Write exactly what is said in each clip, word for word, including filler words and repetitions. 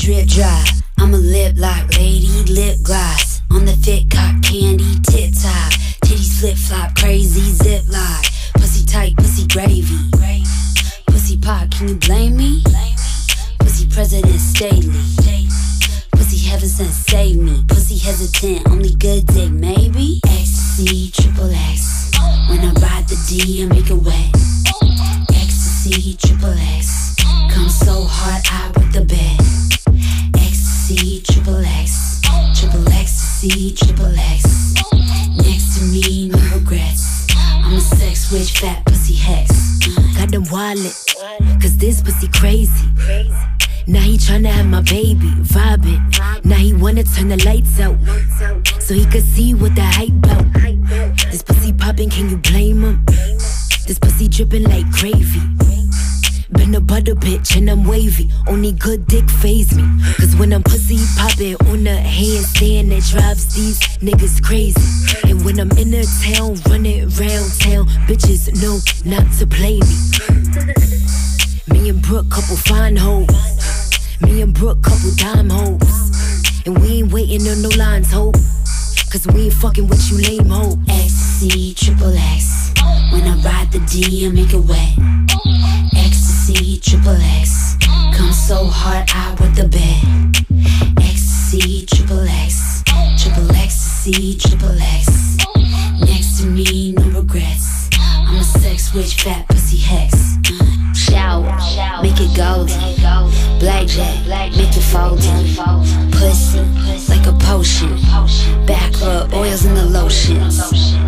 drip dry. I'm a lip lock lady, lip gloss. On the fit cock candy, tip top. Titties flip flop, crazy zip lock. Pussy tight, pussy gravy. Pussy pop, can you blame me? Pussy president Staley. Pussy heaven sent, save me. Pussy hesitant, only good dick, maybe. Ecstasy, triple X. When I ride the D, I make it wet. Ecstasy, triple X. Come so hard, I with the bed. Ecstasy, triple X. Triple ecstasy, triple X. Next to me, no regrets. I'm a sex witch, fat pussy hex. Got the wallet, cause this pussy crazy. Now he tryna have my baby, vibing. Now he wanna turn the lights out, so he could see what the hype bout. This pussy poppin', can you blame him? This pussy drippin' like gravy. Been a butter bitch and I'm wavy. Only good dick phase me. Cause when I'm pussy poppin' on the handstand, that drives these niggas crazy. And when I'm in the town, running round town, bitches know not to play me. Me and Brooke, couple fine hoes. Me and Brooke, couple dime hoes. And we ain't waiting on no lines, ho. Cause we ain't fucking with you lame ho. Ecstasy, triple X. When I ride the D, I make it wet. Ecstasy, triple X. Come so hard, I with the bed. Ecstasy, triple X. Triple ecstasy, triple X. Next to me, no regrets. I'm a sex witch, fat pussy hex. Shower, make it golden. Blackjack, make it folding. Pussy, like a potion. Back rub, oils in the lotions.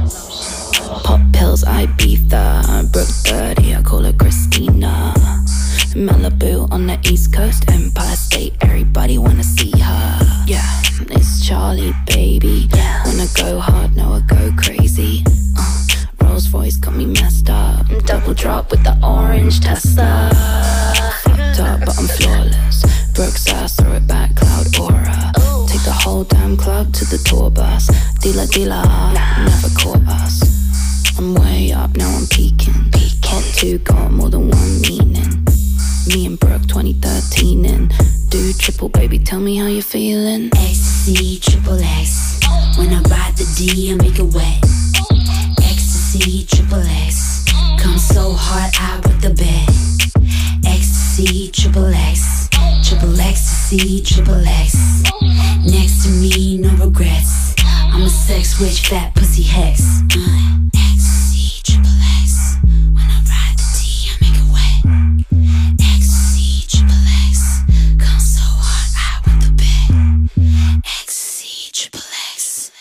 Pop pills, Ibiza. Brooke thirty, I call her Christina. Malibu on the East Coast, Empire State, everybody wanna see her. Yeah, it's Charlie, baby. Wanna go hard, now I go crazy. uh, Rolls Royce got me messed up. Double drop with the orange Tesla. Fucked up, but I'm flawless. Brooke's ass, throw it back, cloud aura. Take the whole damn club to the tour bus. Dealer, dealer, never caught us. I'm way up, now I'm peaking. Hot two got more than one meaning. Me and Brooke twenty thirteen and do triple, baby, tell me how you feeling. Ecstasy, triple X. When I ride the D, I make it wet. Ecstasy, triple X. Come so hard, I with the bed. Ecstasy, triple X. Triple ecstasy, triple X. Next to me, no regrets. I'm a sex witch, fat pussy hex. uh. Ecstasy, triple X. When I ride the D, I make it wet. Ecstasy, triple X. Come so hard, I with the bed. Ecstasy, triple X.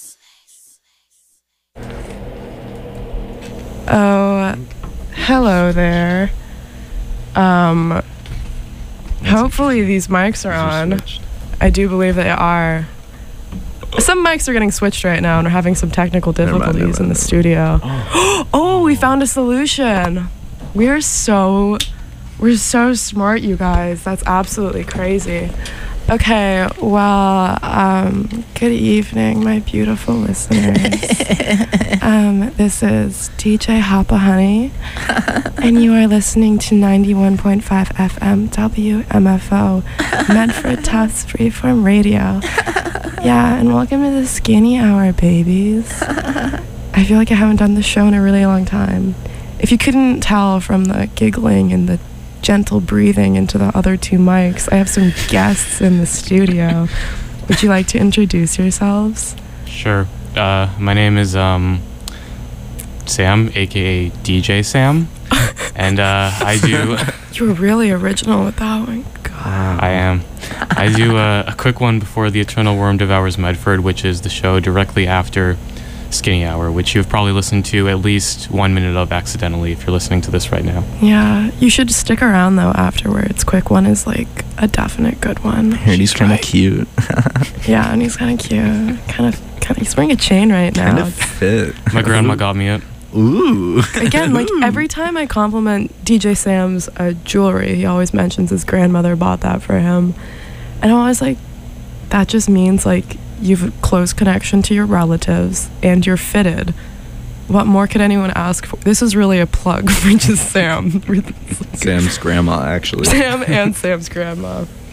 Oh, hello there. Um, hopefully these mics are on. I do believe they are. Some mics are getting switched right now and we're having some technical difficulties never mind, never in the mind. studio. Oh. Oh, we found a solution. We're so, we're so smart, you guys. That's absolutely crazy. Okay, well, um, good evening, my beautiful listeners. um, this is D J Hoppa Honey, and you are listening to ninety-one point five F M W M F O, Medford Tufts Freeform Radio. Yeah, and welcome to the Skinny Hour, babies. I feel like I haven't done this show in a really long time. If you couldn't tell from the giggling and the gentle breathing into the other two mics, I have some guests in the studio. Would you like to introduce yourselves? Sure. Uh, my name is um, Sam, aka D J Sam, and uh, I do. You were really original with that one. God. I am. I do a, a quick one before The Eternal Worm Devours Medford, which is the show directly after Skinny Hour, which you've probably listened to at least one minute of accidentally if you're listening to this right now. Yeah, you should stick around though afterwards. Quick one is like a definite good one. And he's kind of cute. Yeah, and he's kind of cute. Kind of, kind of. He's wearing a chain right now. Kind of fit. My grandma got me it. Ooh. Again, like every time I compliment D J Sam's uh, jewelry, he always mentions his grandmother bought that for him, and I'm always like, that just means like you have a close connection to your relatives and you're fitted. What more could anyone ask for? This is really a plug for just Sam. Sam's grandma, actually. Sam and Sam's grandma.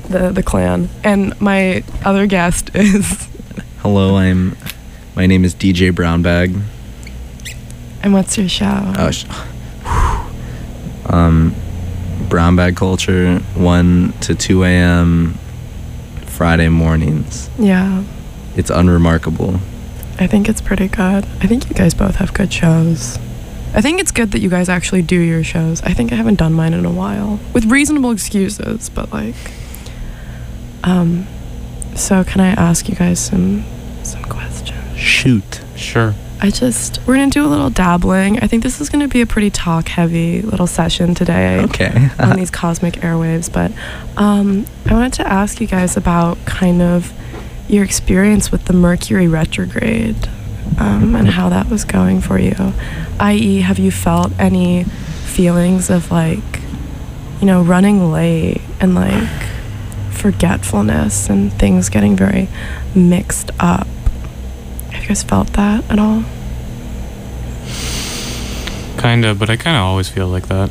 the the clan. And my other guest is. Hello, I'm. My name is D J Brownbag. And what's your show? Oh, sh- um, Brown Bag Culture, one to two a.m. Friday mornings. Yeah. It's unremarkable. I think it's pretty good. I think you guys both have good shows. I think it's good that you guys actually do your shows. I think I haven't done mine in a while. With reasonable excuses, but like... Um, so can I ask you guys some some questions? Shoot. Sure. I just... We're going to do a little dabbling. I think this is going to be a pretty talk-heavy little session today. Okay. On these cosmic airwaves. But um, I wanted to ask you guys about kind of your experience with the Mercury retrograde. Um, and how that was going for you, that is, have you felt any feelings of like, you know, running late and like forgetfulness and things getting very mixed up? Have you guys felt that at all? Kinda, but I kind of always feel like that.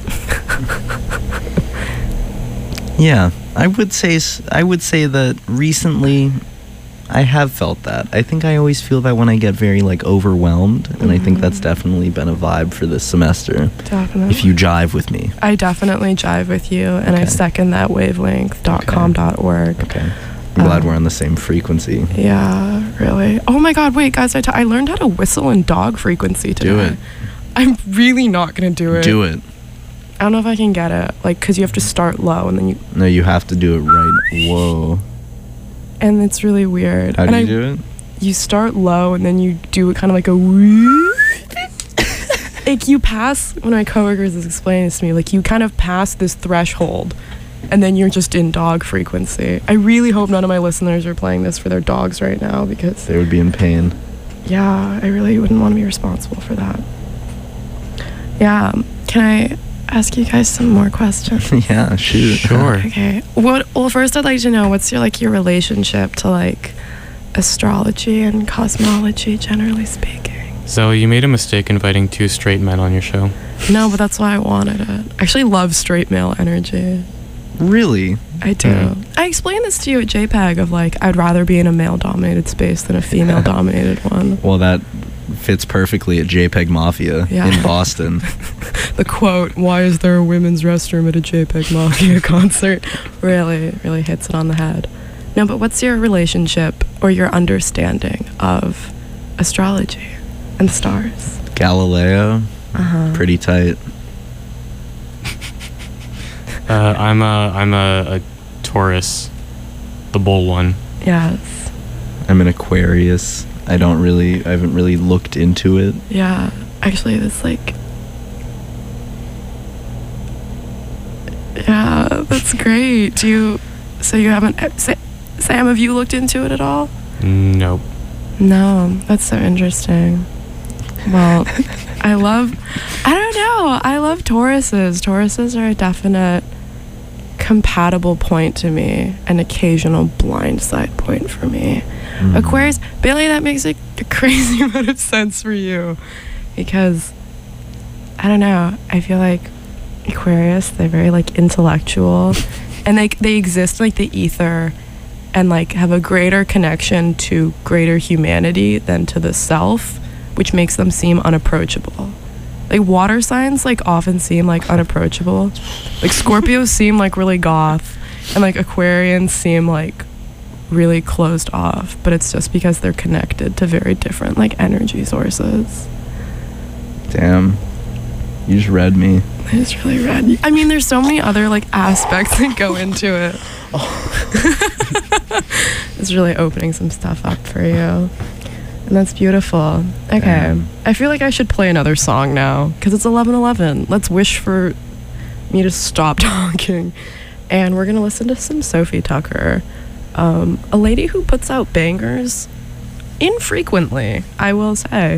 Yeah, I would say s- I would say that recently I have felt that. I think I always feel that when I get very like overwhelmed, and I think that's definitely been a vibe for this semester. Definitely. If you jive with me. I definitely jive with you, and I Okay. second that wavelength dot com dot org. Okay. I'm glad Um, we're on the same frequency. Yeah, really. Oh my god, wait, guys, I, t- I learned how to whistle in dog frequency today. Do it. I'm really not gonna do it. Do it. I don't know if I can get it, like, because you have to start low, and then you... No, you have to do it right. Whoa. And it's really weird. How and do I, you do it? You start low, and then you do it kind of like a... woo- like, you pass... One of my coworkers is explaining this to me, like, you kind of pass this threshold, and then you're just in dog frequency. I really hope none of my listeners are playing this for their dogs right now, because... They would be in pain. Yeah, I really wouldn't want to be responsible for that. Yeah, can I ask you guys some more questions? Yeah, shoot. Sure. Okay. What? Well, first I'd like to know what's your like your relationship to like astrology and cosmology, generally speaking. So you made a mistake inviting two straight men on your show. No, but that's why I wanted it. I actually love straight male energy. Really? I do. Mhm. I explained this to you at JPEG of like I'd rather be in a male-dominated space than a female-dominated one. Well, that fits perfectly at JPEG Mafia Yeah. in Boston. The quote, "Why is there a women's restroom at a JPEG Mafia concert?" really, really hits it on the head. No, but what's your relationship or your understanding of astrology and stars? Galileo, Uh-huh. pretty tight. Uh, I'm a I'm a, a Taurus, the bull one. Yes. I'm an Aquarius. I don't really, I haven't really looked into it. Yeah. Actually, this like... Yeah, that's great. Do you... So you haven't... uh, Sa- Sam, have you looked into it at all? Nope. No, that's so interesting. Well, I love, I don't know, I love Tauruses. Tauruses are a definite compatible point to me, an occasional blind side point for me. Mm. Aquarius, Bailey, that makes a, a crazy amount of sense for you because, I don't know, I feel like Aquarius, they're very like intellectual and they, they exist in like the ether and like have a greater connection to greater humanity than to the self, which makes them seem unapproachable. Like water signs like often seem like unapproachable. Like Scorpios seem like really goth and like Aquarians seem like really closed off, but it's just because they're connected to very different like energy sources. Damn. You just read me. It's really rad. I mean, there's so many other like aspects that go into it. It's really opening some stuff up for you. And that's beautiful. Okay. Damn. I feel like I should play another song now because it's eleven eleven. Let's wish for me to stop talking. And we're going to listen to some Sophie Tucker, um, a lady who puts out bangers infrequently, I will say.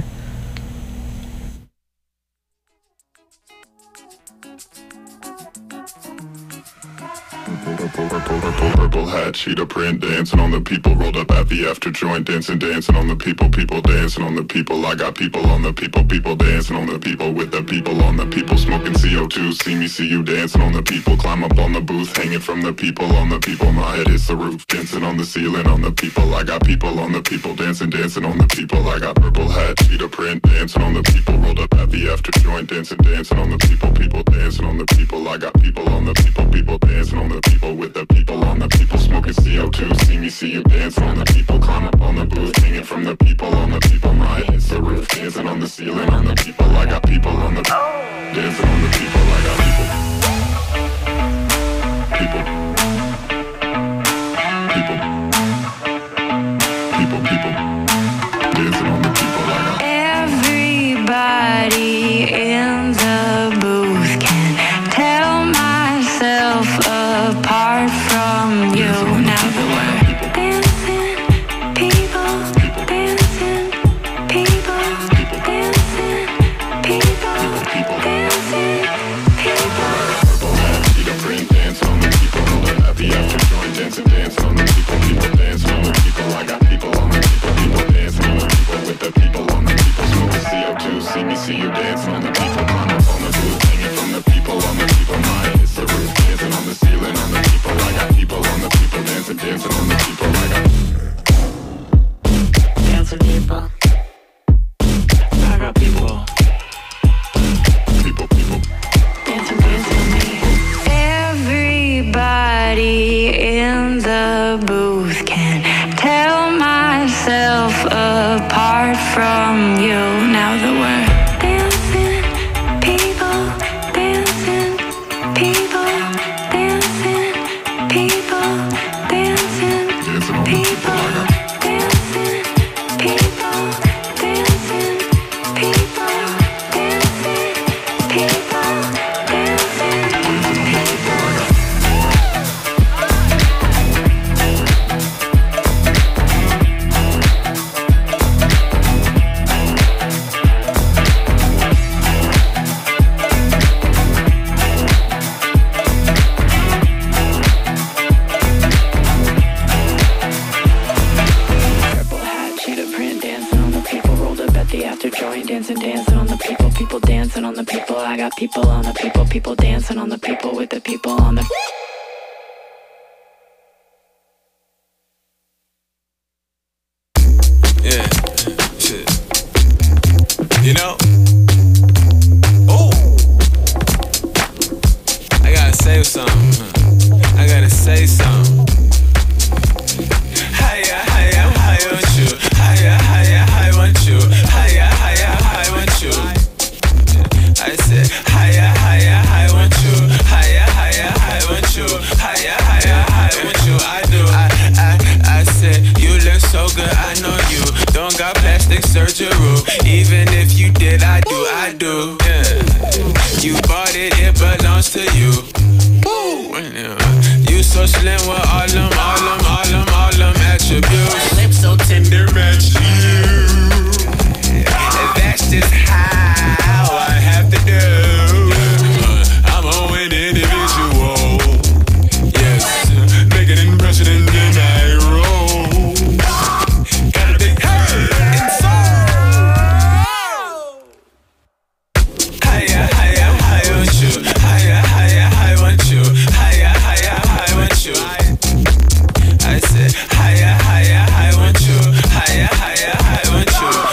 Purple, purple, purple, purple hat. cheetah print, dancing on the people, rolled up at the after joint, dancing, dancing on the people, people dancing on the people. I got people on the people, people dancing on the people, with the people on the people, smoking C O two. See me, see you dancing on the people, climb up on the booth, hanging from the people on the people. My head hits the roof, dancing on the ceiling on the people. I got people on the people, dancing, dancing on the people. I got purple hat, cheetah print, dancing on the people, rolled up at the after joint, dancing, dancing on the people, people dancing on the people. I got people on the people, people dancing on the people, with the people on the people, smoking C O two. See me, see you dancing on the people, climb up on the booth, hanging from the people on the people. My head hits the roof, dancing on the ceiling on the people. I got people on the dancing on the people. I got people, people, people, people, people, dancing on the people. I got everybody in the booth can tell myself apart from you. Now the word dancing, people, dancing, people, dancing, people, dancing, people. Purple hat, cheetah print, dancing on the people, rolled up at the after joint, dancing, dancing on the people, people dancing on the people. I got people on the people, people dancing on the people, with the people on the people, smoking C O two. See me, see you dancing on the people, climb up on the booth, hanging from the people on the people. My head hits the roof, dancing on the ceiling on the people. I got people on the people, dancing, dancing on the people. I got Dancing people. I got people. people, people. Dancing, dancing on me. Everybody in the booth can tell myself apart from you. Now the word dancing, people, dancing, people, dancing, people, dancing, Dancing on the people. I got dancing, people, dancing, people, dancing, people, dancing. Purple hat, cheetah print, dancing on the people, rolled up at the after joint, dancing, dancing on the people, people dancing on the people. I got people on the people, people dancing on the people, with the people on the. Yeah, shit. You know? Oh! I gotta say something. I gotta say something. Hiya, hiya, hiya, want you. Hiya, hiya, hiya, want you. Hiya, hiya, hiya, want you. I said, hiya, hiya, hiya, want you. Hiya, hiya, hiya, want you. Hiya, hiya, hiya, want you. I do. I, I, I said, you look so good, I know you. Don't got plastic surgery. Even if you did, I do, I do. Yeah. You bought it, it belongs to you. Woo. You so slim with all them, all them, all them, all them attributes. Lips so tender, match you. That's just how I have to do. I'm a winning individual. Yes, make an impression and then I roll. Got a big head and soul. Hiya, hiya, hiya, want you. Hiya, hiya, hiya, want you. Hiya, hiya, hiya, want you. I said, hiya, hiya, hiya, want you. Hiya, hiya, hiya, want you.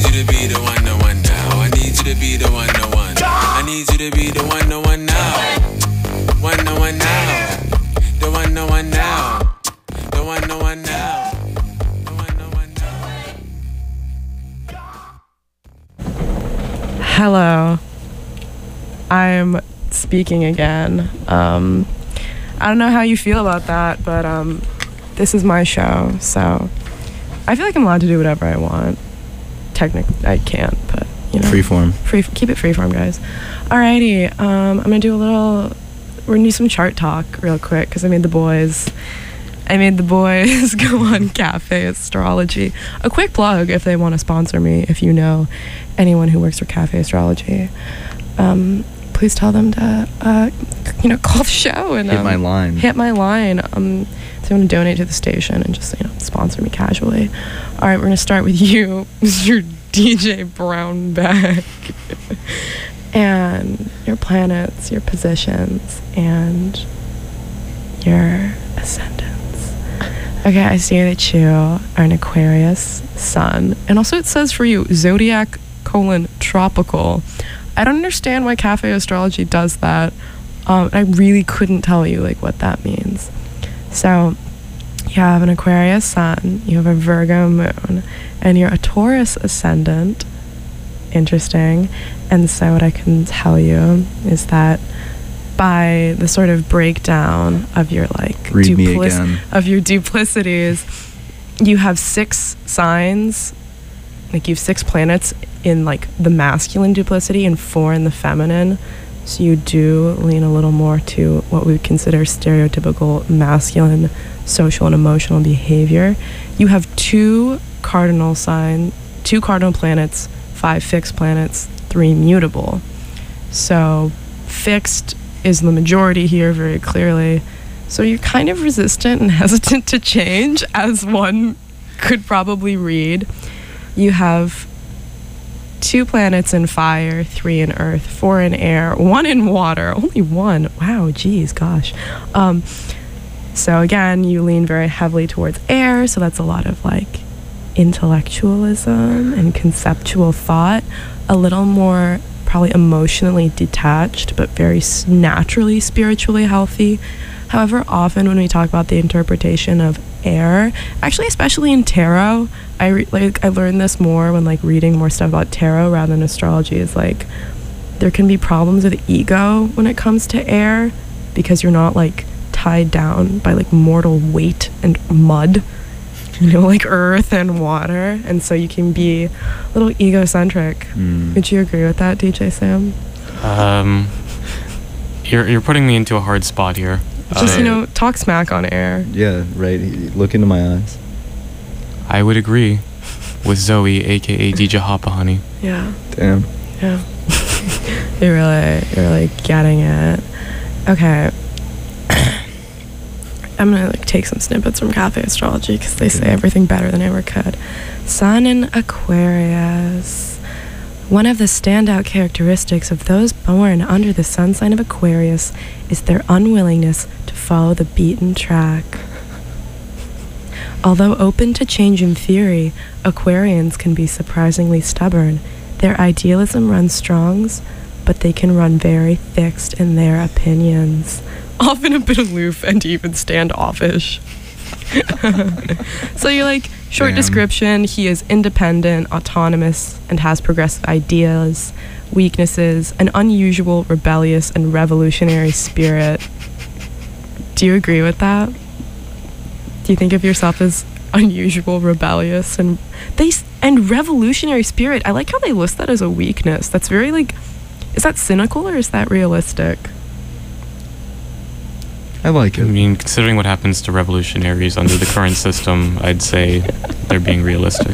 you to be the one, the one now. I need you to be the one, the one. I need you to be the one, the one now. One, the one now. The one, the one now. The one, the one now. The one, the one now. Hello. I'm speaking again. Um, I don't know how you feel about that, but um, this is my show, so I feel like I'm allowed to do whatever I want. Technically, I can't, but you know. Freeform. Free, keep it freeform, guys. Alrighty, um, I'm gonna do a little. We're gonna do some chart talk real quick because I made the boys. I made the boys go on Cafe Astrology. A quick plug if they want to sponsor me. If you know anyone who works for Cafe Astrology, um, please tell them to, uh, you know, call the show and Hit um, my line. Hit my line. Um, so I'm gonna donate to the station and just you know sponsor me casually. All right, we're gonna start with you, Mister D J Brownback, and your planets, your positions, and your ascendants. Okay, I see that you are an Aquarius sun, and also it says for you zodiac colon tropical. I don't understand why Cafe Astrology does that. Um, I really couldn't tell you like what that means. So you have an Aquarius sun, you have a Virgo moon, and you're a Taurus ascendant. Interesting. And so what I can tell you is that by the sort of breakdown of your like Read me again. of your duplicities, you have six signs, like you have six planets in like the masculine duplicity and four in the feminine. So you do lean a little more to what we would consider stereotypical masculine social and emotional behavior. You have two cardinal sign, two cardinal planets, five fixed planets, three mutable. So fixed is the majority here very clearly. So you're kind of resistant and hesitant to change, as one could probably read. You have two planets in fire, three in earth, four in air, one in water, only one. Wow, geez, gosh. Um, so again, you lean very heavily towards air, so that's a lot of like intellectualism and conceptual thought, a little more probably emotionally detached, but very s- naturally spiritually healthy. However, often when we talk about the interpretation of air, actually especially in tarot, I re- like I learned this more when like reading more stuff about tarot rather than astrology, is like there can be problems with ego when it comes to air because you're not like tied down by like mortal weight and mud, you know, like earth and water, and so you can be a little egocentric. Mm. Would you agree with that, D J Sam? Um, you're you're putting me into a hard spot here. Just, Uh, you know, talk smack on air. Yeah, right. Look into my eyes. I would agree with Zoe, aka D J Hoppa Honey. Yeah. Damn. Yeah. you're really, you're really getting it. Okay. I'm gonna like take some snippets from Cafe Astrology because they say everything better than I ever could. Sun in Aquarius. One of the standout characteristics of those born under the sun sign of Aquarius is their unwillingness to follow the beaten track. Although open to change in theory, Aquarians can be surprisingly stubborn. Their idealism runs strong, but they can run very fixed in their opinions. Often a bit aloof and even standoffish. So you're like, short Damn. description, he is independent, autonomous, and has progressive ideas, weaknesses, an unusual, rebellious, and revolutionary spirit. Do you agree with that? Do you think of yourself as unusual, rebellious, and they s- and revolutionary spirit? I like how they list that as a weakness. That's very like, is that cynical or is that realistic? I like I it. mean, considering what happens to revolutionaries under the current system, I'd say they're being realistic.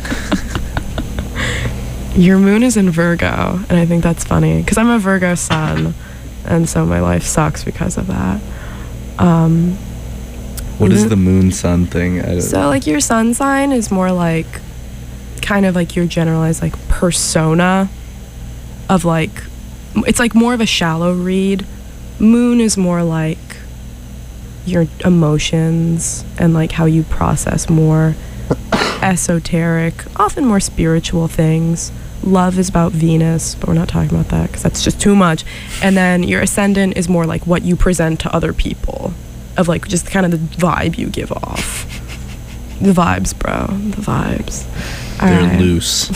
Your moon is in Virgo, and I think that's funny because I'm a Virgo sun, and so my life sucks because of that. Um, What is mhm. the moon sun thing? I don't So like your sun sign is more like kind of like your generalized like persona of like, it's like more of a shallow read. Moon is more like your emotions and like how you process more esoteric, often more spiritual things. love is about Venus, but we're not talking about that because that's just too much. And then your ascendant is more like what you present to other people, of like just kind of the vibe you give off. The vibes, bro. The vibes. All They're right. loose.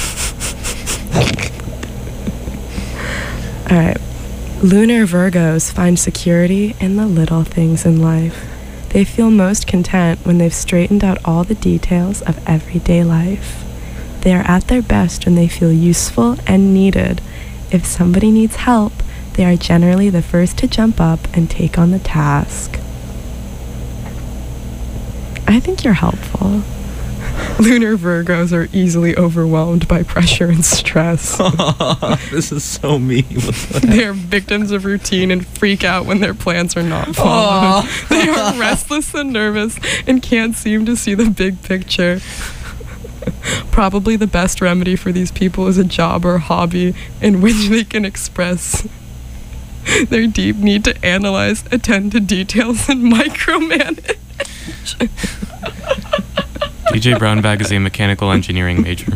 All right. Lunar Virgos find security in the little things in life. They feel most content when they've straightened out all the details of everyday life. They are at their best when they feel useful and needed. If somebody needs help, they are generally the first to jump up and take on the task. I think you're helpful. Lunar Virgos are easily overwhelmed by pressure and stress. This is so me. What the They are victims of routine and freak out when their plans are not followed. They are restless and nervous and can't seem to see the big picture. Probably the best remedy for these people is a job or hobby in which they can express their deep need to analyze, attend to details, and micromanage. D J Brownbag is a mechanical engineering major.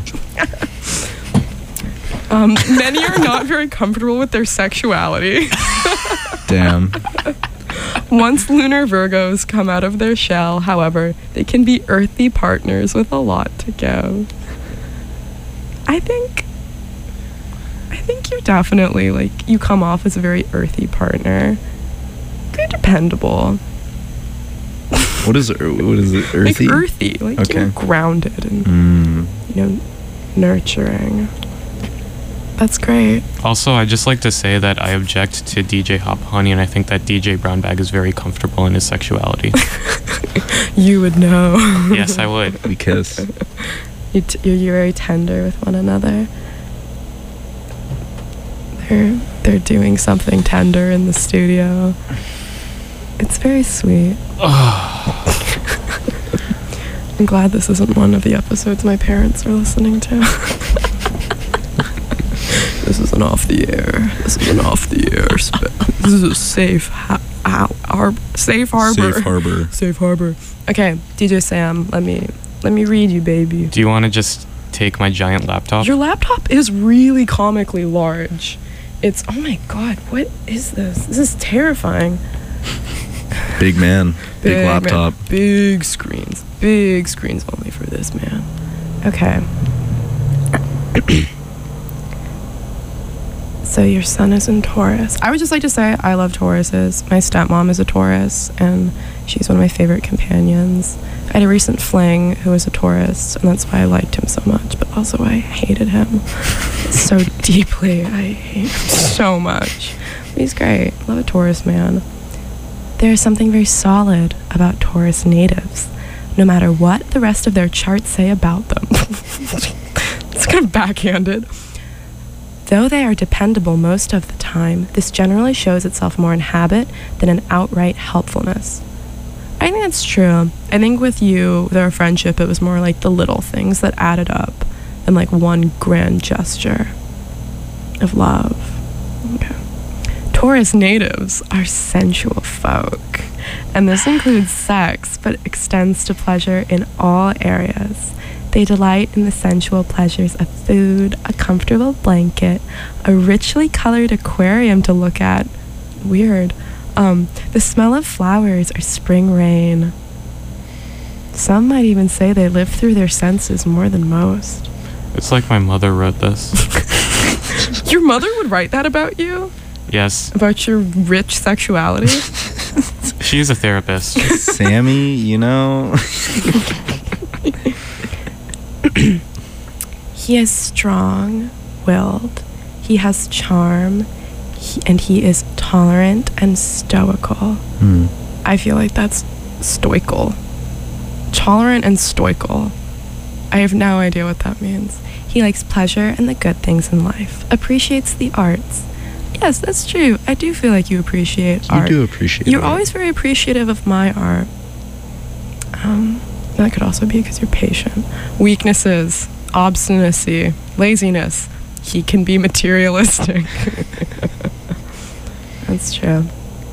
Um, many are not very comfortable with their sexuality. Damn. Once lunar Virgos come out of their shell, however, they can be earthy partners with a lot to give. I think, I think you definitely, like, you come off as a very earthy partner. Very dependable. What is ear- what is it? Earthy? Like earthy, like, you know, Okay. grounded and, Mm. you know, nurturing. That's great. Also, I'd just like to say that I object to D J Hop Honey, and I think that D J Brownbag is very comfortable in his sexuality. You would know. Yes, I would. We kiss. You t- you're, you're very tender with one another. They're they're doing something tender in the studio. It's very sweet. I'm glad this isn't one of the episodes my parents are listening to. This is an off the air. This is an off the air. Sp- this is a safe ha- ha- har- safe harbor. Safe harbor. Safe harbor. Okay, D J Sam, let me let me read you, baby. Do you want to just take my giant laptop? Your laptop is really comically large. It's, oh my god, what is this? This is terrifying. Big man. Big, man. laptop. Big screens. Big screens only for this man. Okay. So your son is in Taurus. I would just like to say I love Tauruses. My stepmom is a Taurus, and she's one of my favorite companions. I had a recent fling who was a Taurus, and that's why I liked him so much, but also I hated him so deeply. I hate him so much. But he's great. Love a Taurus man. There is something very solid about Taurus natives, no matter what the rest of their charts say about them. It's kind of backhanded. Though they are dependable most of the time, this generally shows itself more in habit than in outright helpfulness. I think that's true. I think with you, with our friendship, it was more like the little things that added up than like one grand gesture of love. Okay. Taurus natives are sensual folk, and this includes sex, but extends to pleasure in all areas. They delight in the sensual pleasures of food, a comfortable blanket, a richly colored aquarium to look at. Weird. Um, the smell of flowers or spring rain. Some might even say they live through their senses more than most. It's like my mother wrote this. Your mother would write that about you? Yes. About your rich sexuality? She's a therapist. Sammy, you know. He is strong-willed. He has charm. He, and he is tolerant and stoical. Hmm. I feel like that's stoical. Tolerant and stoical. I have no idea what that means. He likes pleasure and the good things in life. Appreciates the arts. Yes, that's true. I do feel like you appreciate You art. do appreciate You're art. always very appreciative of my art. Um, that could also be because you're patient. Weaknesses, obstinacy, laziness. He can be materialistic. That's true.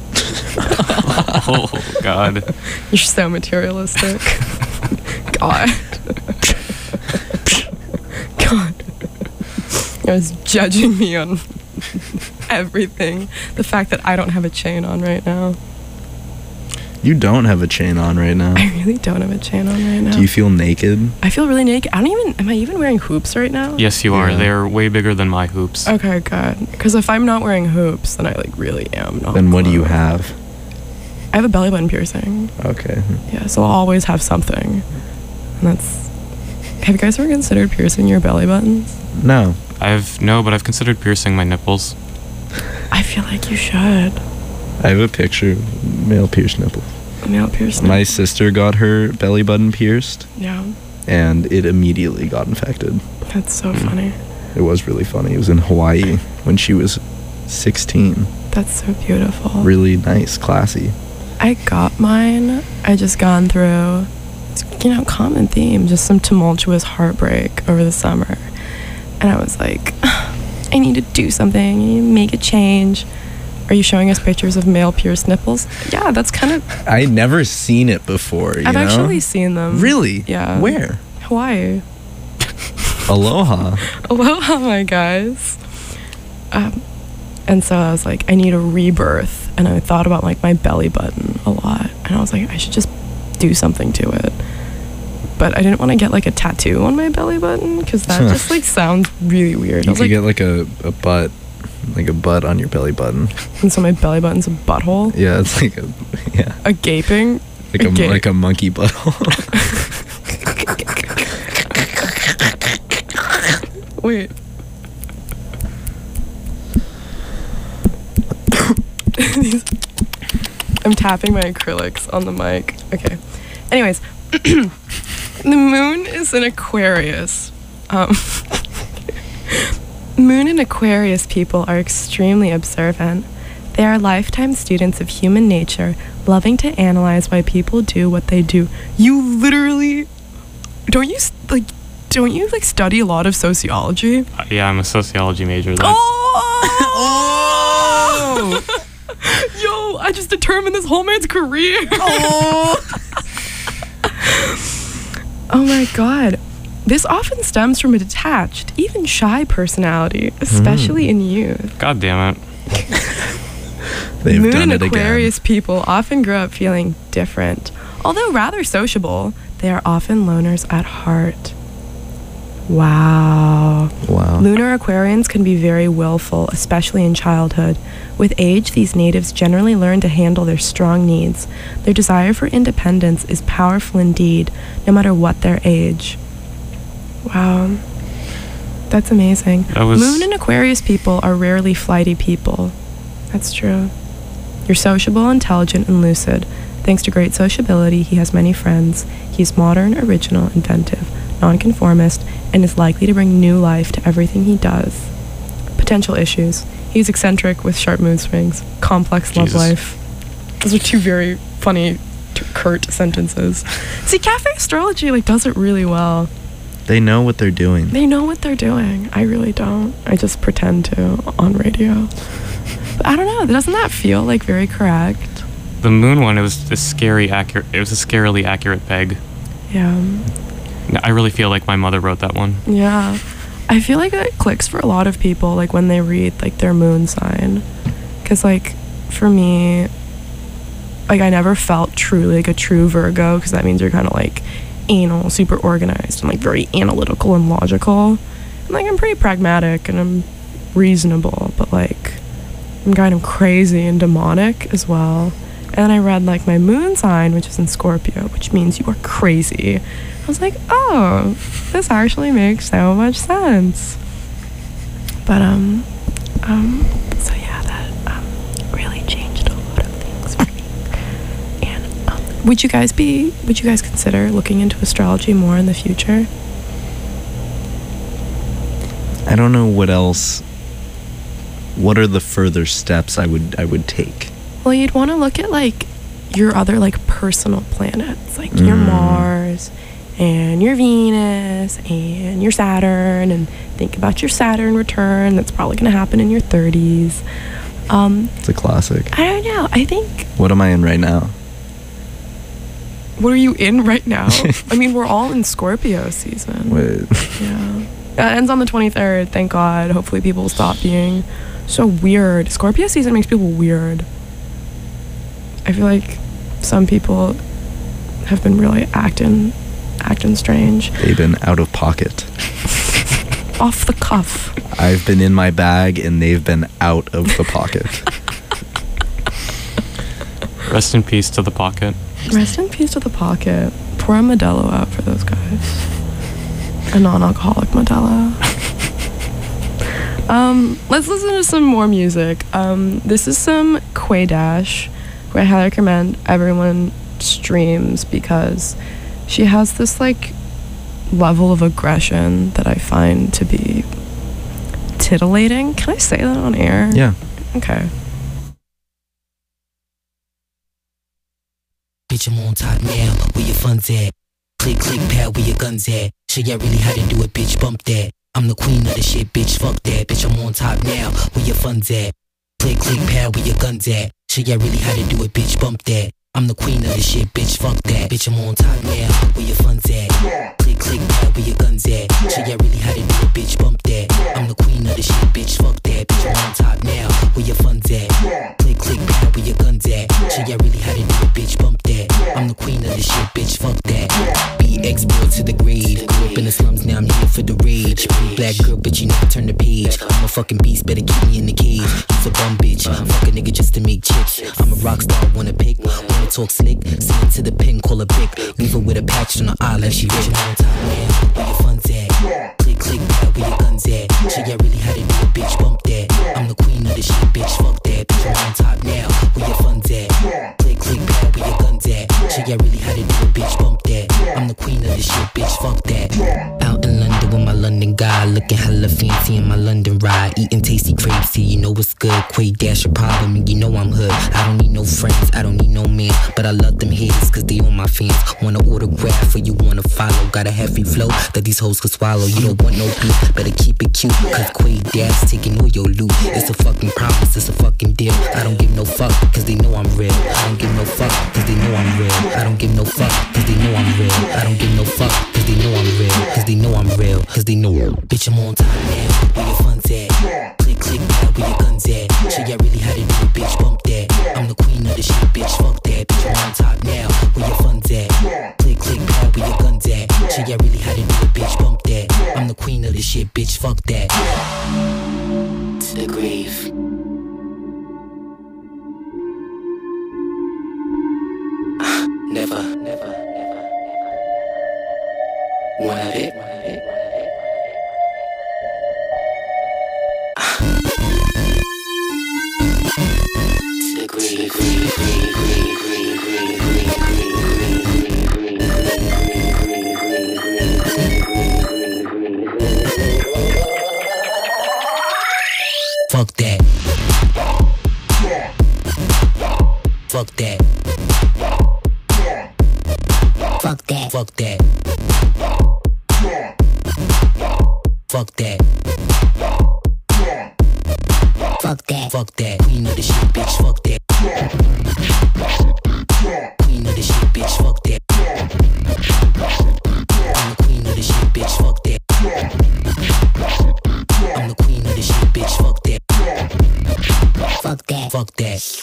Oh, God. You're so materialistic. God. God. was judging me on everything. The fact that I don't have a chain on right now. You don't have a chain on right now. I really don't have a chain on right now. Do you feel naked? I feel really naked. I don't even, am I even wearing hoops right now? Yes, you are. Yeah. They're way bigger than my hoops. Okay, good. Because if I'm not wearing hoops, then I like really am not. Then what do you clothed. have? I have a belly button piercing. Okay. Yeah, so I'll always have something. And that's... Have you guys ever considered piercing your belly buttons? No. I've no, but I've considered piercing my nipples. I feel like you should. I have a picture of male pierced nipples. Male piercing. My sister got her belly button pierced, Yeah, and it immediately got infected. that's so funny. It was really funny. It was in Hawaii when she was sixteen. That's so beautiful. Really nice, classy. I got mine. I just gone through, it's, you know, common theme, just some tumultuous heartbreak over the summer. And I was like, I need to do something, I need to make a change. Are you showing us pictures of male pierced nipples? Yeah, that's kind of... I had never seen it before, you I've know? actually seen them. Really? Yeah. Where? Hawaii. Aloha. Aloha, my guys. Um, and so I was like, I need a rebirth. And I thought about like my belly button a lot. And I was like, I should just do something to it. But I didn't want to get like a tattoo on my belly button because that just like sounds really weird. You I was could like, get like a, a butt, like a butt on your belly button. and so my belly button's a butthole, Yeah, it's like a, yeah, a gaping, like a, a gape. like a monkey butthole. Wait. These- I'm tapping my acrylics on the mic. Okay. Anyways, the moon is in Aquarius. Um, moon and Aquarius people are extremely observant. They are lifetime students of human nature, loving to analyze why people do what they do. You literally don't you s- like don't you like study a lot of sociology? Uh, yeah, I'm a sociology major. That, Oh! Yo, I just determined this whole man's career. Oh. Oh my god. This often stems from a detached, even shy personality, especially in youth. God damn it. They've Moon done and it Aquarius people often grow up feeling different. Although rather sociable, they are often loners at heart. Wow. again. Wow. Lunar Aquarians can be very willful, especially in childhood. With age, these natives generally learn to handle their strong needs. Their desire for independence is powerful indeed, no matter what their age. Wow. That's amazing. That was- Moon and Aquarius people are rarely flighty people. That's true. You're sociable, intelligent, and lucid. Thanks to great sociability, he has many friends. He's modern, original, inventive, nonconformist, and is likely to bring new life to everything he does. Potential issues. He's eccentric with sharp mood swings. Complex love Jesus. life. Those are two very funny, t- curt sentences. See, Cafe Astrology like does it really well. They know what they're doing. They know what they're doing. I really don't. I just pretend to on radio. But I don't know. Doesn't that feel like very correct? The moon one, it was a scary accurate. It was a scarily accurate peg. Yeah. I really feel like my mother wrote that one. Yeah. I feel like it clicks for a lot of people, like when they read like their moon sign. Because like for me, like I never felt truly like a true Virgo, because that means you're kind of like anal, super organized, and like very analytical and logical. And like I'm pretty pragmatic and I'm reasonable, but like I'm kind of crazy and demonic as well. And then I read like my moon sign, which is in Scorpio, which means you are crazy. I was like, oh, this actually makes so much sense. But um, um, so yeah, that um really changed a lot of things for me. And um, would you guys be, would you guys consider looking into astrology more in the future? I don't know what else. What are the further steps I would I would take? Well, you'd want to look at like your other like personal planets, like your Mm. Mars and your Venus and your Saturn, and think about your Saturn return. That's probably going to happen in your thirties. Um, It's a classic. I don't know. I think, What am I in right now? what are you in right now? I mean, we're all in Scorpio season. Wait. Yeah. It ends on the twenty-third, thank God. Hopefully people will stop being so weird. Scorpio season makes people weird. I feel like some people have been really acting acting strange. They've been out of pocket. Off the cuff. I've been in my bag and they've been out of the pocket. Rest in peace to the pocket. Rest in peace to the pocket. Pour a Modelo out for those guys. A non-alcoholic Modelo. um, let's listen to some more music. Um, this is some Quaydash, who I highly recommend everyone streams because she has this like level of aggression that I find to be titillating. Can I say that on air? Yeah. Okay. Bitch, I'm on top now, where your funds at? Click, click, pad, where your guns at? Show ya really how to do it, bitch, bump that. I'm the queen of the shit, bitch, fuck that. Bitch, I'm on top now, where your funds at? Click, click, pad, where your guns at? Show ya really how to do it, bitch, bump that. I'm the queen of the shit, bitch, fuck that. Bitch, I'm on top now, where your funds at? Click, click, pad, where your guns at? Show ya really how to do it, bitch, bump that. I'm the queen of the shit, bitch, fuck that. Bitch, I'm on top now, where your funds at? Click, click, pad, where your guns at? Show ya really how to do it, bitch, bump that. I'm the queen of the shit, bitch, fuck that. B X boy to the grave. Grew up in the slums, now I'm here for the rage. Black girl, bitch, you never turn the page. I'm a fucking beast, better keep me in the cage. You's a bum bitch, fuck a nigga just to make chips. I'm a rock star, wanna pick, wanna talk slick. Send it to the pin, call a pick. Leave her with a patch on her eye like she rich. On top, man, where your funds at? Click, click, pad, where your guns at? Show ya really how to do it, bitch, bump that. I'm the queen of the shit, bitch, fuck that. Bitch, I'm on top now, where your funds at? Click, click, pad, where your guns at? Show ya really how to do it, bitch, bump that. I'm the queen of the shit, bitch, fuck that. Out in London with my London guy, looking hella fancy in my London ride, eating tasty crepes here, you know what's good. Quaydash a problem, and you know I'm hood. I don't need no friends, I don't need no man, but I love them haters cause they on my fans. Wanna autograph or you wanna follow? Got a heavy flow that these hoes could swallow. You don't want no beef, better keep it cute, cause Quaydash taking all your loot. It's a fucking promise, it's a fucking deal. I don't give no fuck cause they know I'm real. I don't give no fuck cause they know I'm real. I don't give no fuck cause they know I'm real. I don't give no fuck cause they know I'm real. Cause they know I'm real. Cause they know. Bitch, I'm on top now, where your funds at? Click, click, pad, where your guns at? Show ya really how to do it, bitch, bump that. I'm the queen of the shit, bitch, fuck that. Bitch, I'm on top now, where your funds at? Click, click, pad, where your guns at? Show ya really how to do it, bitch, bump that. I'm the queen of the shit, bitch, fuck that. To the grave. Never, never, never, never. One of it. To the grave, grave, grave, grave, grave, grave, fuck that. Fuck that. Fuck that. Fuck that. Fuck that. Fuck that. Fuck that. Queen of the shit, bitch. Fuck that. Queen of the shit, bitch. Fuck that. I'm the queen of the shit, bitch. Fuck that. I'm the queen of the shit, bitch. Fuck that. Fuck that. Fuck that.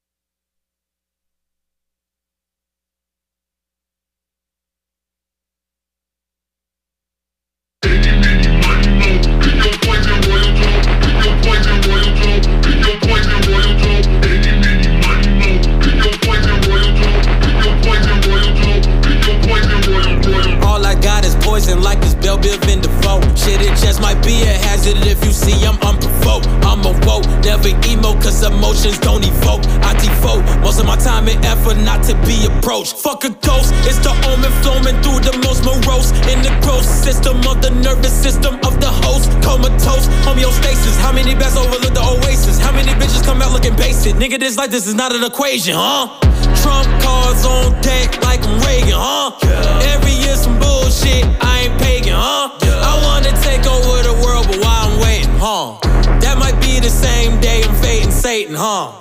All I got is poison like it's Belle Biv and Defoe. Shit, it just might be a hazard if you see I'm unprovoked. I'm a woke, never emo cause emotions don't evoke. I devote most of my time and effort not to be approached. Fuck a ghost, it's the omen flowing through the most morose. In the gross system of the nervous system of the host. Comatose, homeostasis. How many best overlook the oasis? How many bitches come out looking basic? Nigga, this like this is not an equation, huh? Trump cards on deck like I'm Reagan, huh? Yeah. Every year some bullshit, I ain't pagan, huh? Yeah. I wanna take over the world, but while I'm waiting, huh? That might be the same day I'm fading Satan, huh?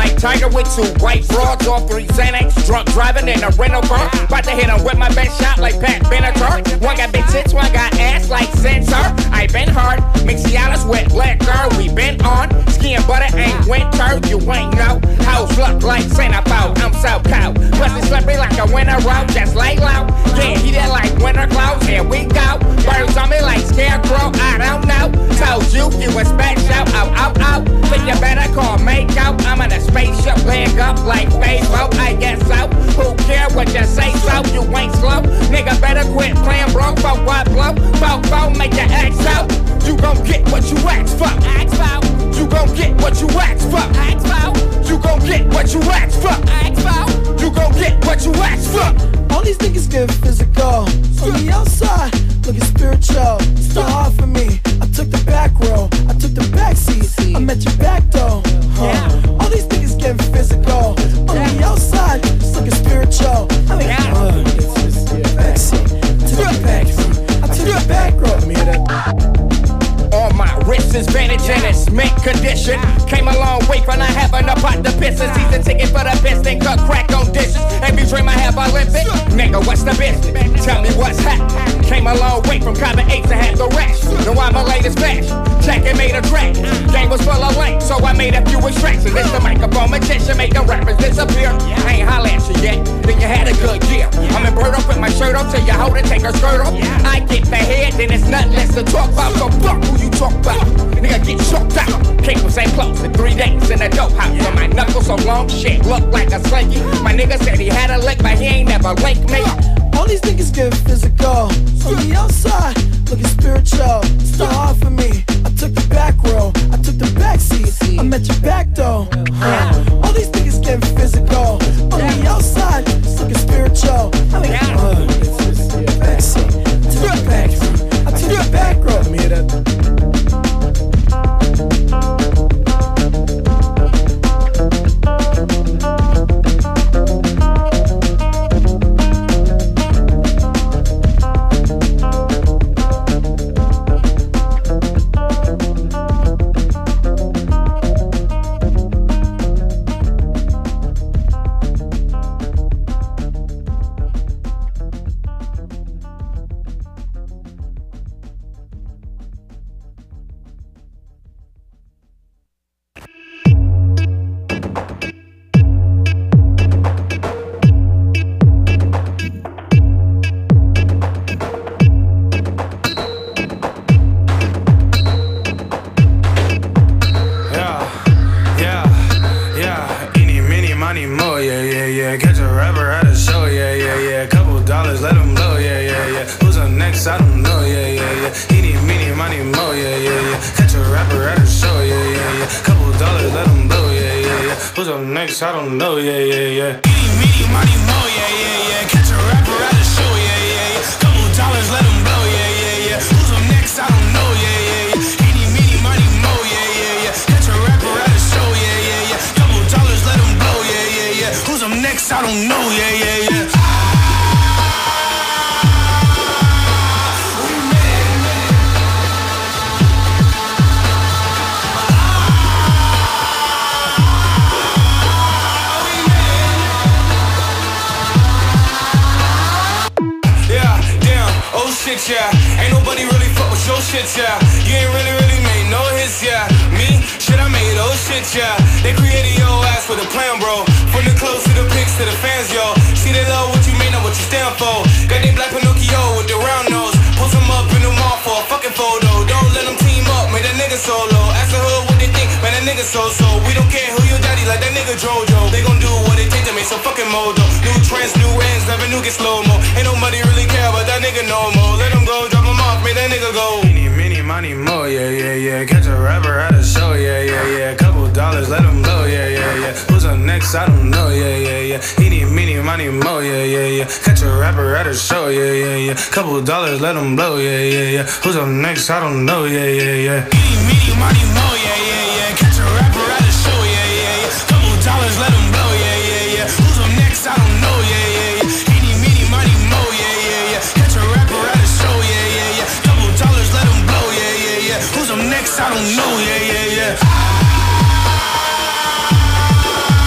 like Tiger with two white broads, all three Xanax, drunk driving in a rental car. About to hit him with my best shot like Pat Benatar. One got big tits, one got ass like Censor. I been hard, Mixialas with liquor. We been on, skiing but it ain't winter. You ain't know, hoes look like Santa Claus. I'm so cold, plus it's slippery like a winter road. Just lay low, yeah, he did like winter clothes. Here we go, birds on me like Scarecrow. I don't know, told you you was special. Oh, oh, oh, think you better call Mako. I'm in a spaceship, leg up like Facebook. I guess so, who care what you say so? You ain't slow, nigga better quit playing bro. For what blow, for, for, make your ex out. You gon' get what you ask for. Ask for. You gon' get what you ask for. Ask for. You gon' get what you ask for. Ask for. You gon' get what you ask for. All these niggas get physical. On the outside, looking spiritual. It's too hard for me. I took the back row. I took the back seat. I met your back door. Huh. All these niggas getting physical. On the outside, it's looking spiritual. I mean, uh, it's just back seat. To the back seat. I took the back row. Let me hear that. On my wrist is vintage and it's mint condition. Came a long way from not having a pot to piss. A season ticket for the best and cut crack on dishes. Every dream I have Olympic. Nigga, what's the business? Tell me what's hot. Came a long way from common apes to have the rest. Now I'm a latest batch. Jack and made a track. Game was full of length, so I made a few extractions. It's the microphone magician, make the rappers disappear. I ain't holla at you yet, then you had a good year. I'm in bird up with my shirt off till you hold it, take her skirt off. I get the head, then it's nothing less to talk about. So fuck who you talk about. Nigga get choked out. Came from Saint Close in three days in a dope house. And my knuckles so long, shit look like a slinky. My nigga said he had a lick, but he ain't never linked me. All these niggas get physical. On the outside, looking spiritual. It's too hard for me. I took the back row. I took the back seat. I met your back door. Huh. All these niggas get physical. On the outside, it's looking spiritual. I mean, uh, it's just back seat. To the back seat. I took the back row. Let me hear that. I don't know, yeah, yeah, yeah. Eeny, meeny, money, mo, yeah, yeah, yeah. Catch a rapper at a show, yeah, yeah, yeah. Couple dollars, let him blow, yeah, yeah, yeah. Who's up next? I don't know, yeah, yeah, yeah. Eeny, meeny, money, mo, yeah, yeah, yeah. Catch a rapper at a show, yeah, yeah, yeah. Couple dollars, let him blow, yeah, yeah, yeah. Who's up next? I don't know, yeah, yeah, yeah. Yeah, ain't nobody really fuck with your shit, yeah. You ain't really, really made no hits, yeah. Me, shit, I made those shit, yeah. They created your ass with a plan, bro. From the clothes to the pics to the fans, yo. See they love what you made, not what you stand for. Got they black Pinocchio with the round nose. Post them up in the mall for a fucking photo. Don't let them team up, make that nigga solo. Ask the hood what they think, man, that nigga so-so. We don't care who your daddy, like that nigga Jojo. They gon' do what it take to make some fucking modo. New trends, new ends, never knew get slow-mo. Ain't nobody really care about that nigga no more. Let him go, drop him off, make that nigga go. Eeny, meeny, money, mo, yeah, yeah, yeah. Catch a rapper at a show, yeah, yeah, yeah. Couple dollars, let him blow, yeah, yeah, yeah. Who's up next? I don't know, yeah, yeah, yeah. Eeny, meeny, money, mo, yeah, yeah, yeah. Catch a rapper at a show, yeah, yeah, yeah. Couple dollars, let him blow, yeah, yeah, yeah. Who's up next? I don't know, yeah, yeah, yeah. Eeny, meeny, money, mo, yeah, yeah, yeah. Catch a rapper at a show, yeah, yeah, yeah. Couple dollars, let him blow, yeah, yeah, yeah. Who's up next? I don't know, yeah, yeah, yeah. Eeny, meeny, money, mo, yeah, yeah, yeah. Catch a rapper at a show, yeah, yeah, yeah. Couple dollars, let him blow, yeah, yeah, yeah. Who's up next? I don't know, yeah, yeah, yeah.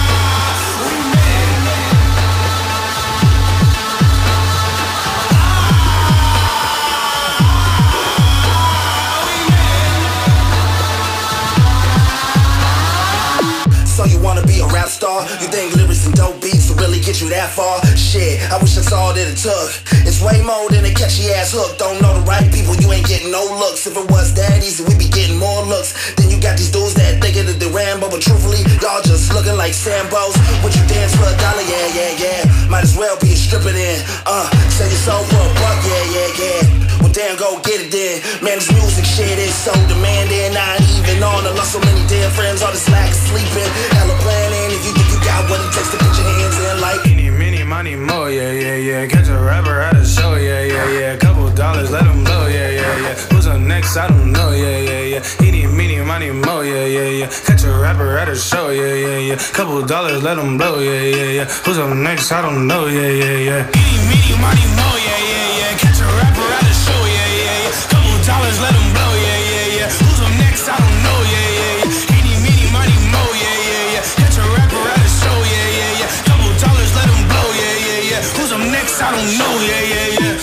far. You think lyrics and dope beats will really get you that far? Shit, I wish that's all that it took. It's way more than a catchy ass hook. Don't know the right people, you ain't getting no looks. If it was that easy, we'd be getting more looks. Then you got these dudes that think it is the Rambo, but truthfully, y'all just looking like Sambos. Would you dance for a dollar? Yeah, yeah, yeah. Might as well be a stripper then. Uh, sell your soul for a buck? Yeah, yeah, yeah. Well, damn, go get it then. Man, this music shit is so demanding. I ain't even on. I lost so many dear friends. All this lack of sleeping. Hella planning. If you think you got what it takes to put your hands in, like Eeny, meeny, money, mo, yeah, yeah, yeah. Catch a rapper at a show, yeah, yeah, yeah. Couple dollars, let him blow, yeah, yeah, yeah. Who's up next? I don't know, yeah, yeah, yeah. Eeny, meeny, money, mo, yeah, yeah, yeah. Catch a rapper at a show, yeah, yeah, yeah. Couple dollars, let him blow, yeah, yeah, yeah. Who's up next? I don't know, yeah, yeah, yeah. Eeny, meeny, money, mo, yeah, yeah, yeah. Catch a rapper at a show, yeah, yeah, yeah. Couple dollars, let him blow, yeah, yeah, yeah. Who's up next? I don't know, yeah, yeah, yeah. Eeny, meeny, money, mo, yeah, yeah, yeah. Catch a rapper at a show, yeah, yeah, yeah. Couple dollars, let him blow, yeah, yeah, yeah. Who's up next? I don't know, yeah, yeah, yeah.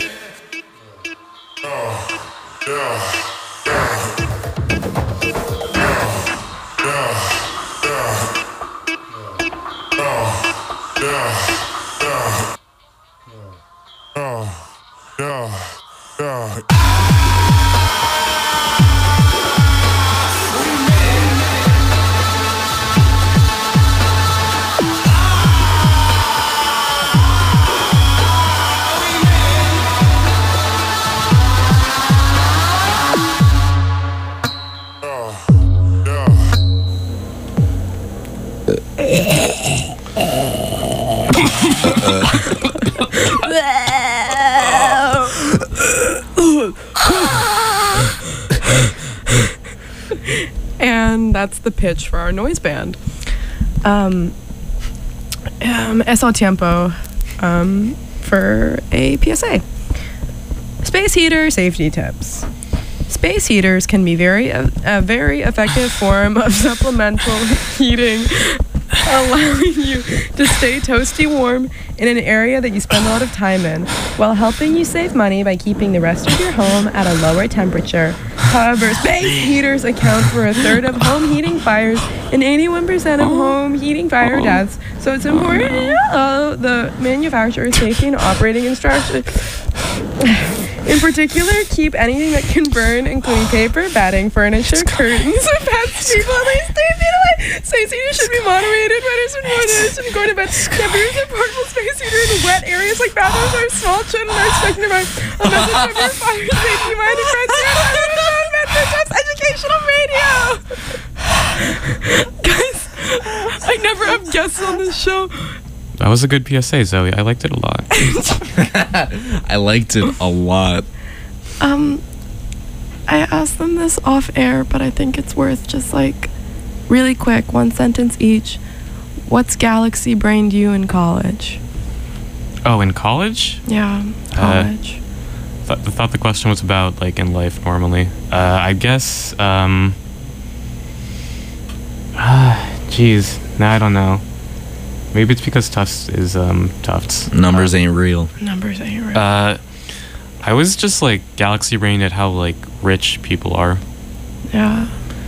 And that's the pitch for our noise band. Um, um, es el tiempo um, for a P S A. Space heater safety tips. Space heaters can be very a, a very effective form of supplemental heating, allowing you to stay toasty warm in an area that you spend a lot of time in, while helping you save money by keeping the rest of your home at a lower temperature. However, space heaters account for a third of home heating fires and eighty-one percent of home heating fire deaths, so it's important to know the manufacturer's safety and operating instructions. In particular, keep anything that can burn, including paper, bedding, furniture, curtains, and pets, people at least three feet away. Space heaters should be moderated, wetters and waters, and go to bed. Temperatures of portable space heaters in wet areas like bathrooms are small. Children are expected to run a message of fire safety minded friends. Educational radio. Guys, I never have guests on this show. That was a good P S A, Zoe. I liked it a lot. I liked it a lot. Um, I asked them this off air, but I think it's worth just like really quick, one sentence each. What's galaxy brained you in college? Oh, in college? Yeah, college. Uh, th- I thought the question was about like in life normally. Uh, I guess. Um, Jeez, uh, now I don't know. Maybe it's because Tufts is um, Tufts. Numbers uh, ain't real. Numbers ain't real. Uh, I was just like galaxy brained at how like rich people are. Yeah.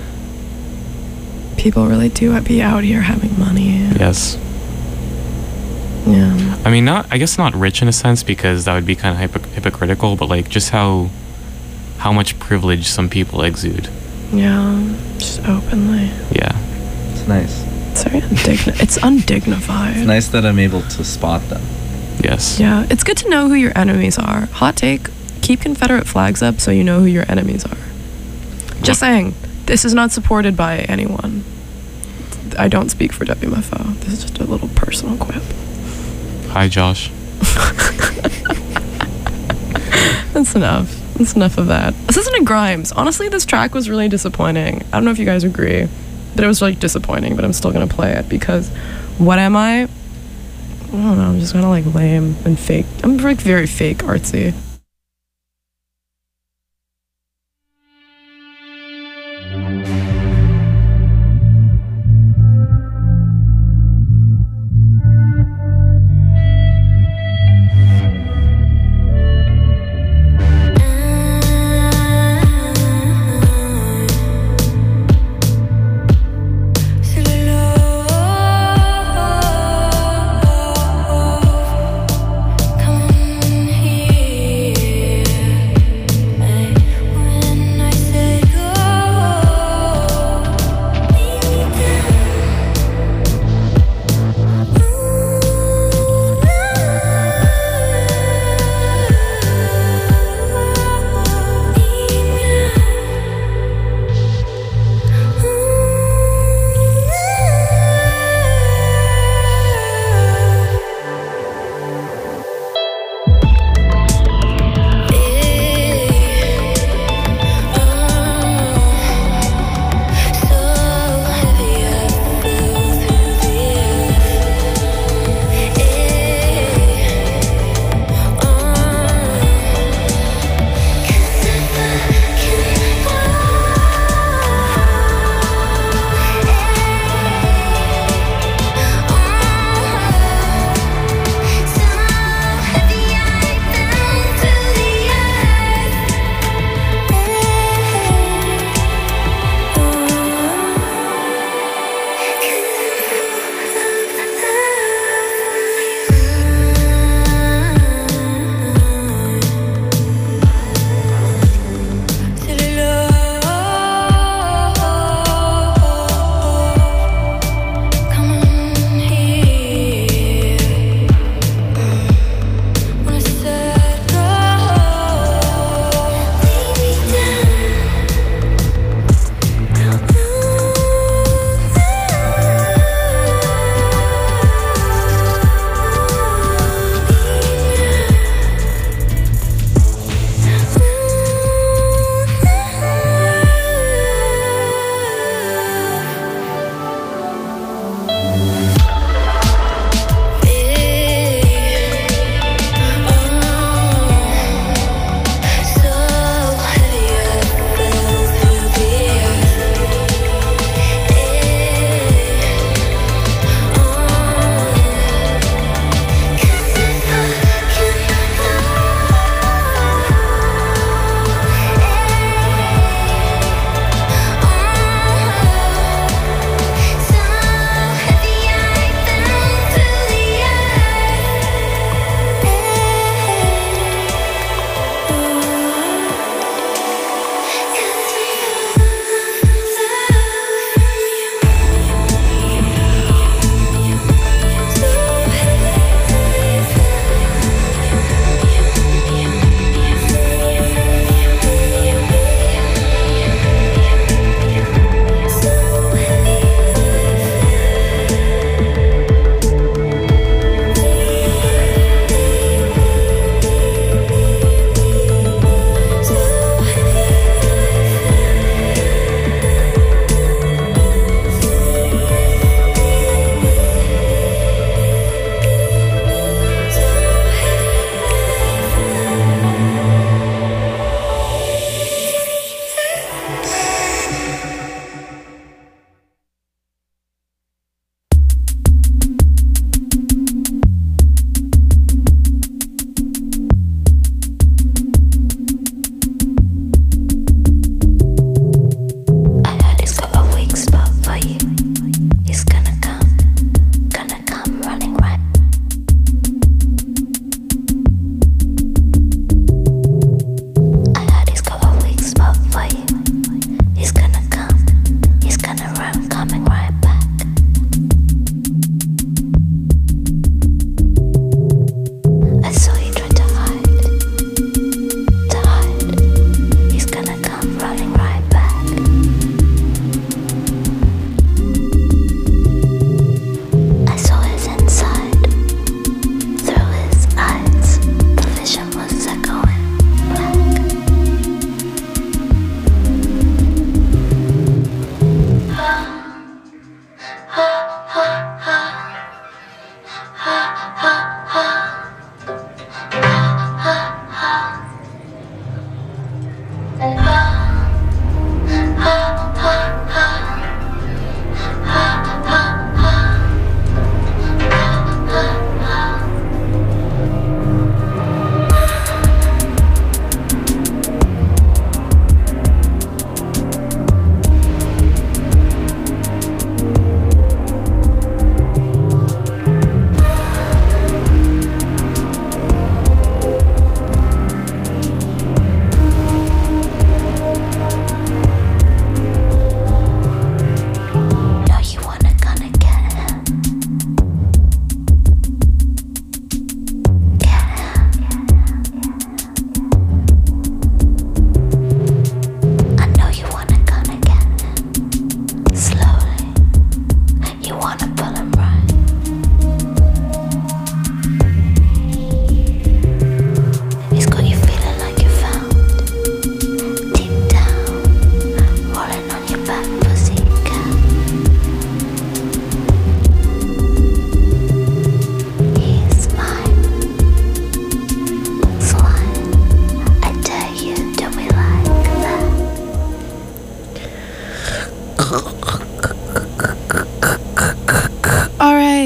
People really do be out here having money. Yes. Yeah. I mean, not. I guess not rich in a sense because that would be kind of hypo- hypocritical. But like just how how much privilege some people exude. Yeah. Just openly. Yeah. It's nice. It's very undigni- It's undignified. It's nice that I'm able to spot them. Yes. Yeah, it's good to know who your enemies are. Hot take, keep Confederate flags up so you know who your enemies are. Just saying, this is not supported by anyone. I don't speak for W M F O. This is just a little personal quip. Hi, Josh. That's enough. That's enough of that. This isn't a Grimes. Honestly, this track was really disappointing. I don't know if you guys agree. But it was like disappointing, but I'm still gonna play it because what am I? I don't know, I'm just kinda like lame and fake. I'm like very fake artsy. Sur le lot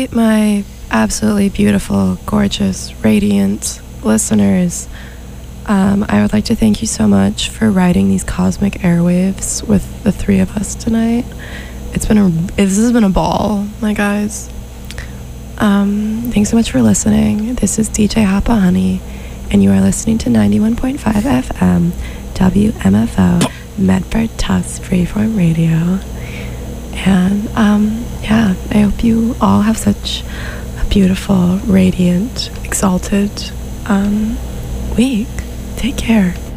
right, my absolutely beautiful, gorgeous, radiant listeners. Um, I would like to thank you so much for riding these cosmic airwaves with the three of us tonight. It's been a this has been a ball, my guys. Um, thanks so much for listening. This is D J Hapa Honey, and you are listening to ninety-one point five F M W M F O Medford Tufts Freeform Radio. And um, yeah, I hope you all have such a beautiful, radiant, exalted um, week. Take care.